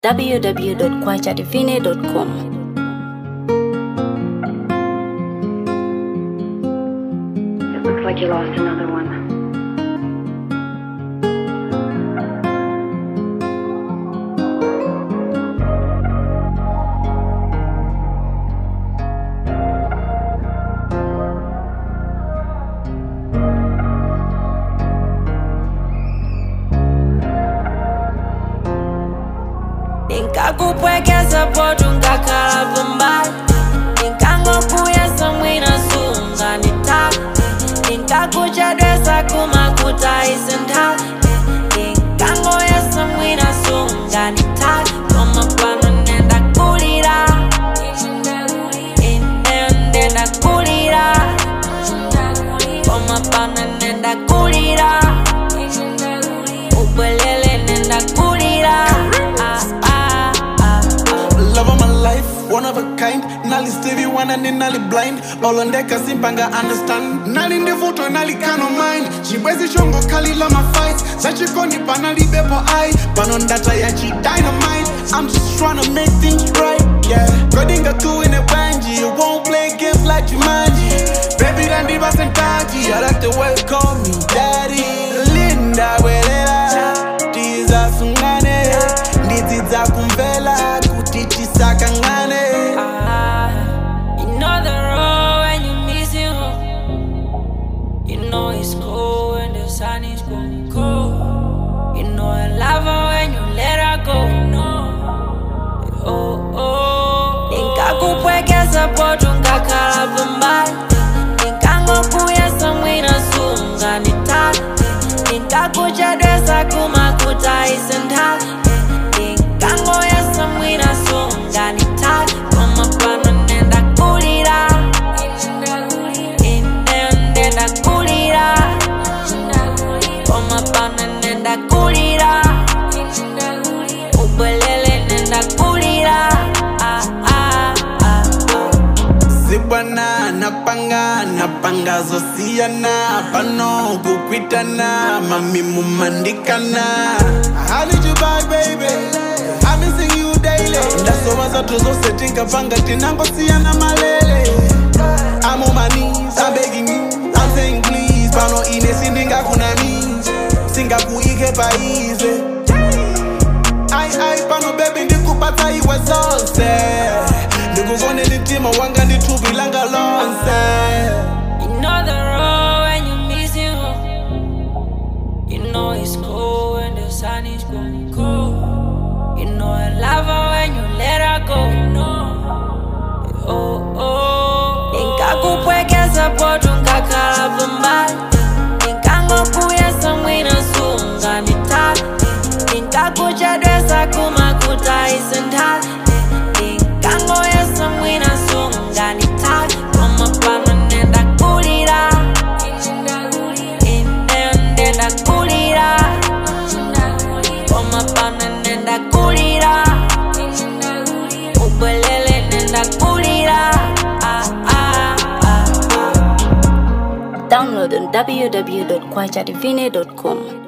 www.kwajadivine.com. It looks like you lost another one. Nikakupwekeza potu ngakhala pambali, nikangokuya mwina sunga nitali, nikakuchedwesa kumakuta isentali, nikangoyesa mwina sunga nitali, koma pano nenda kulira, nenda kulira, koma pano nenda kulira, ubwelele nenda kulira. Love of my life, one of a kind. Nali Stevie Wonder and Nali blind. All on deck, simpanga understand. Nali ndevoto, Nali cano mind. Chibwezi chongo kali la my fights. Sachi koni panali bepo eye. Panon data ya chi dynamite. I'm just tryna make things right, yeah. Godinga tu in a banji. You won't play games like Jumanji. Baby Randy Basentaji. I like the way you call me daddy. Linda Welera. Tiza sungane. Ndiziza kumvela. Sakangane. You know the road when you miss it home. You know it's cold when the sun is going cold. You know I love her when you let her go. Oh, oh. Nikakupwekeza potu ngakhala pambali, nikangokuya mwina sunga nitali, nikakuchedwesa kumakuta isentali, nikangoyesa mwina sunga nitali, koma pano nenda kulira, nenda kulira, koma pano nenda kulira, ubwelele nenda kulira. Sibwana napanga zosiyana. Pano kukwitana, mami mumandikana. How did you buy, baby? I'm missing you daily. Ndasowa zato zose tinkapanga tinango siyana malele. I'm on my knees, I'm begging you, I'm saying please. Pano ine sindinga kunani, singa kuike paize. Ai pano baby ndikupata iwe zonse. Ndikuvone nitima wanga nditubilanga lonse. You know the road when you miss it home. You know it's cold when the sun is going cold. You know I love her when you let her go. Oh, oh. Nikakupwekeza potu ngakhala pambali, nikangokuya mwina sunga nitali, nikakuchedwesa kumakuta isentali, nikangoyesa mwina sunga nitali, koma pano nenda kulira, nenda kulira, koma pano nenda kulira, ubwelele nenda kulira. Download on www.kwajadivine.com.